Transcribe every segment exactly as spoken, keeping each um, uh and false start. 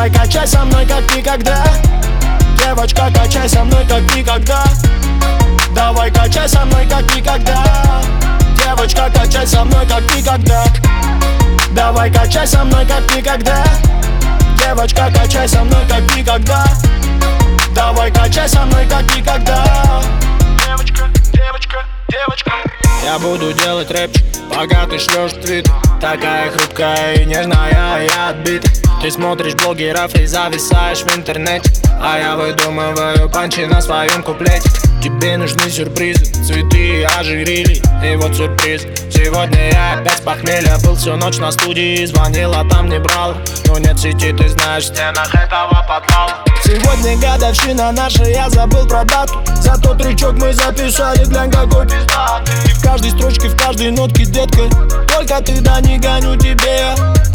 Давай качай со мной как никогда. Девочка, качай со мной как никогда. Давай качай со мной как никогда. Девочка, качай со мной как никогда. Давай качай со мной как никогда. Девочка, качай со мной как никогда. Давай качай со мной как никогда. Девочка, девочка, девочка. Я буду делать рэпчик, пока ты шлешь твит. Такая хрупкая и нежная, я отбит. Ты смотришь блогеров и зависаешь в интернете, а я выдумываю панчи на своем куплете. Тебе нужны сюрпризы, цветы, ожерелье. И вот сюрприз, сегодня я опять с похмелья. Был всю ночь на студии, звонил, а там не брал. Но нет сети, ты знаешь, в стенах этого подвала. Сегодня годовщина наша, я забыл про дату. Зато трючок мы записали, глянь какой пиздатый. И в каждой строчке, в каждой нотке, детка, только ты, да не гоню тебе.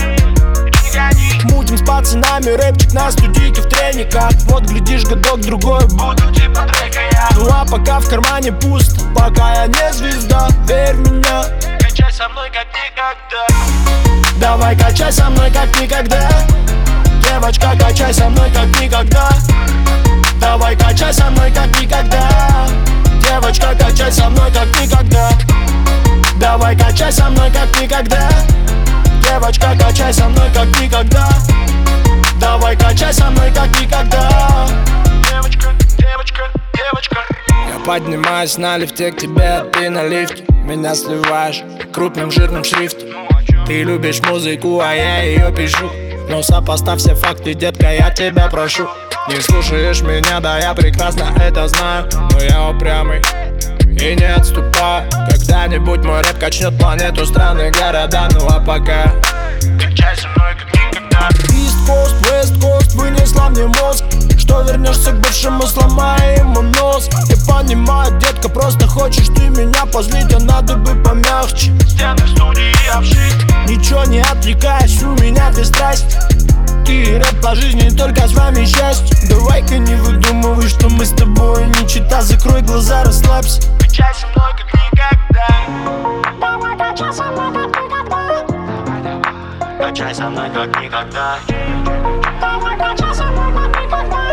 Мутим с пацанами рэпчик на студийке в трениках. Вот глядишь, годок-другой буду типа трека я. Ну а пока в кармане пусто, пока я не звезда, верь в меня. Качай со мной как никогда. Давай качай со мной как никогда. Девочка, качай со мной как никогда. Давай качай со мной как никогда. Девочка, качай со мной как никогда. Давай качай со мной как никогда. Девочка, качай со мной как никогда. Давай качай со мной как никогда. Девочка, девочка, девочка. Я поднимаюсь на лифте к тебе, ты на лифте. Меня сливаешь крупным жирным шрифтом. Ты любишь музыку, а я ее пишу. Но сопоставь все факты, детка, я тебя прошу. Не слушаешь меня, да я прекрасно это знаю. Но я упрямый и не отступаю. Когда-нибудь мой рэп качнет планету, страны, города. Ну а пока качай со мной как никогда. East Coast, West Coast вынесла мне мозг. Что вернешься к бывшему, сломай ему нос. Я понимаю, детка, просто хочешь ты меня позлить, а надо бы помягче. Стены в студии обшит. Ничего не отвлекаясь, у меня ты страсть. Ты рэп по жизни, только с вами счастье. Давай-ка не выдумывай, что мы с тобой не чита. Закрой глаза, расслабься. Качай со мной как никогда. Давай качай со мной как никогда. Качай со мной как никогда. Давай качай со мной как никогда.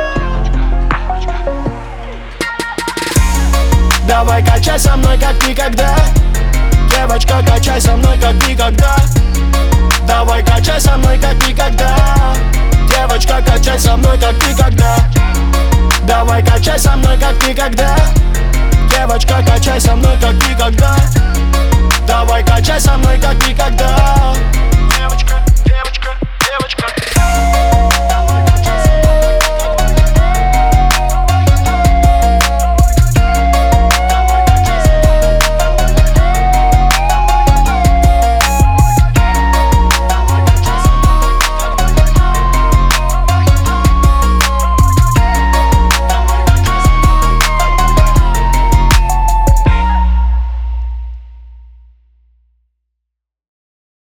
Давай качай со мной как никогда. Девочка, качай со мной как никогда. Давай качай со мной как никогда. Девочка, качай со мной как никогда. Давай качай со мной как никогда. Девочка, качай со мной как никогда. Давай качай со мной как никогда.